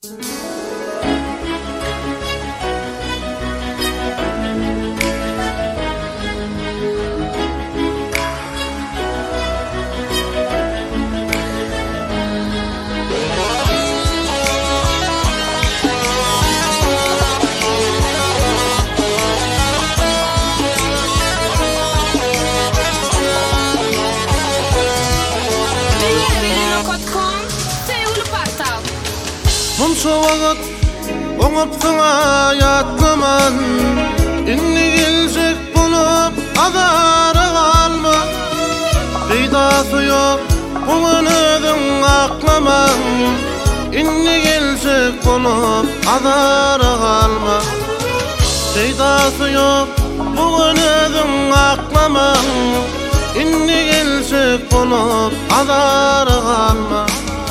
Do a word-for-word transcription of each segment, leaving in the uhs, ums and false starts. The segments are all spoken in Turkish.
Munça wagt oňup sana ýatmaman, inni geljek bulup azara galma. Peýdasy ýok buňun özüň aklaman, inni geljek bulup azara galma. Peýdasy ýok buňun özüň aklaman, inni geljek bulup azara galma.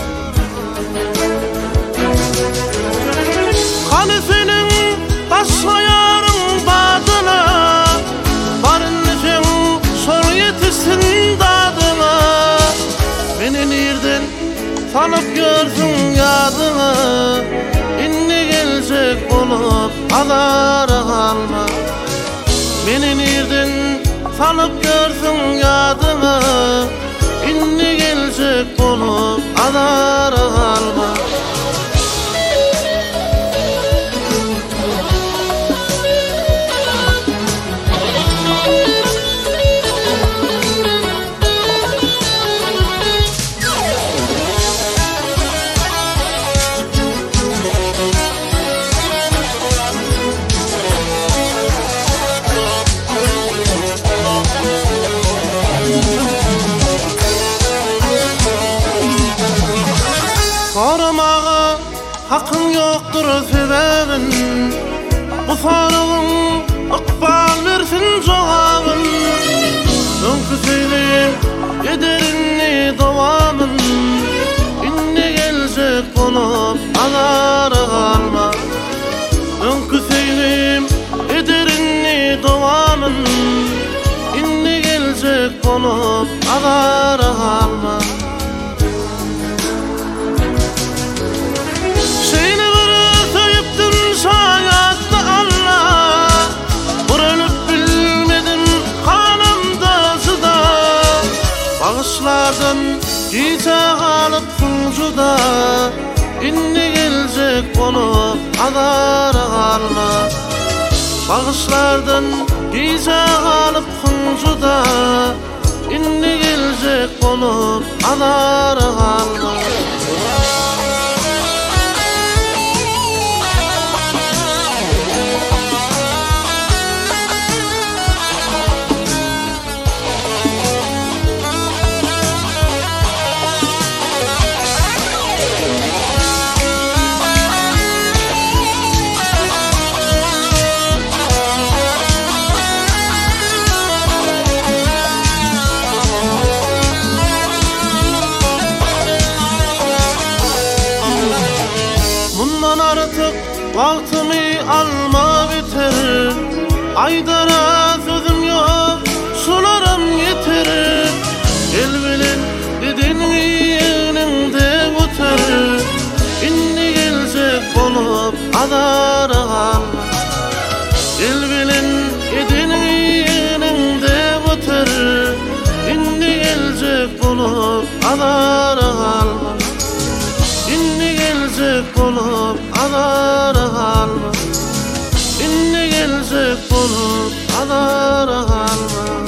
Hani senin taşlayaryň badyna, barynjyň şol ýetisin dadyna. Meni nirden salyp görsün ýadyna, inni geljek bolup azara galma. Meni nirden salyp görsün ýadyna, inni geljek bolup azara galma. Soramağa hakkın yoktur sebebin, bu soruğun ıkbal versin cevabın. Önkü söyleyip ederini devamın, inni gelecek bulup azara galma. Önkü söyleyip ederini devamın, inni gelecek bulup azara galma. Bağışlardan giyse galıp kuncuda, inni geljek bolup azara galma. Bağışlardan giyse galyp kuncuda, inni geljek bolup azara galma. Artık vaktimi alma biter, aydara sözüm yok, sularım yeter. El bilen dediğini yerinde götür, inni geljek bolup azara galma. El bilen dediğini yerinde götür, inni geljek bolup azara galma. İnni geljek bolup azara galma, inni geljek bolup azara galma.